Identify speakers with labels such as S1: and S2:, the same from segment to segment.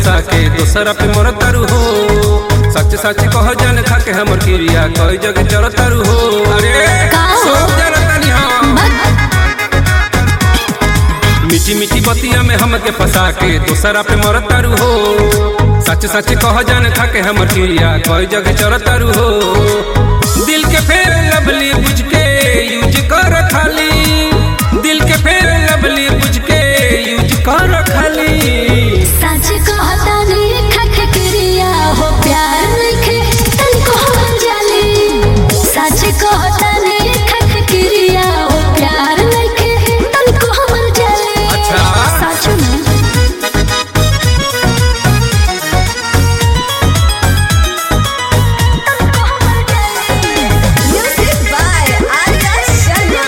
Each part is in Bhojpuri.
S1: फंसा के दोसरा पे मर तारू हो। सच सच कह जान खा के हमर क्रिया कई जगह चल तारू हो। अरे सब जरतानी हम मीठी मीठी बतिया में हमके फंसा के दोसरा पे मर तारू हो। सच सच कह जान खा के हमर क्रिया कई जगह चल तारू हो। दिल के फेर लवली बुझ के यूज कर खाली, दिल के फेर लवली बुझ के यूज कर खाली।
S2: सच कहता नहीं खख क्रिया हो प्यार लिखे तन को हम जाली। सच कहता नहीं खख क्रिया हो प्यार लिखे तन को हम जाली।
S1: अच्छा
S2: सच में
S3: Music by Arya Sharma.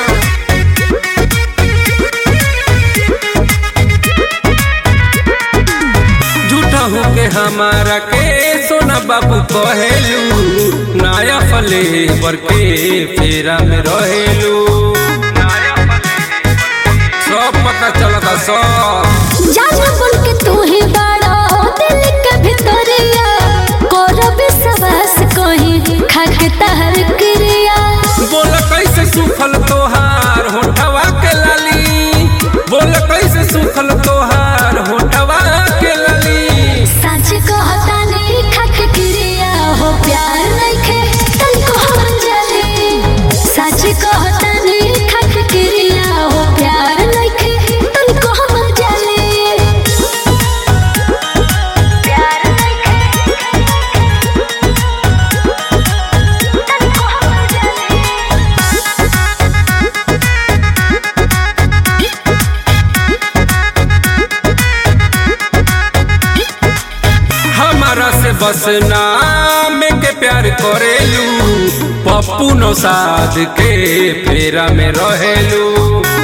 S1: झूठा हो के हमारा के सोना बाबू कहेलू। नया फले बर के फेरा में रहेलू। सब पता चलता सब
S2: जाना बोल के तू ही बड़ा दिल के भितरिया करब सवास कहीं खख तहर क्रिया।
S1: बोल कैसे सुखल तोहार होठवा के लाली, बोल कैसे सुखल तोहार होठवा के लाली।
S2: सच कहता नहीं खख क्रिया हो प्यार लिखे तन को हम जाली। सच कहता नहीं खख क्रिया हो प्यार लिखे तन को हम जाली। प्यार लिखे तन को हम जाली।
S1: हमारा से बस नाम के प्यार करेलू। पप्पू नौसाद के फेरा में रहेलू।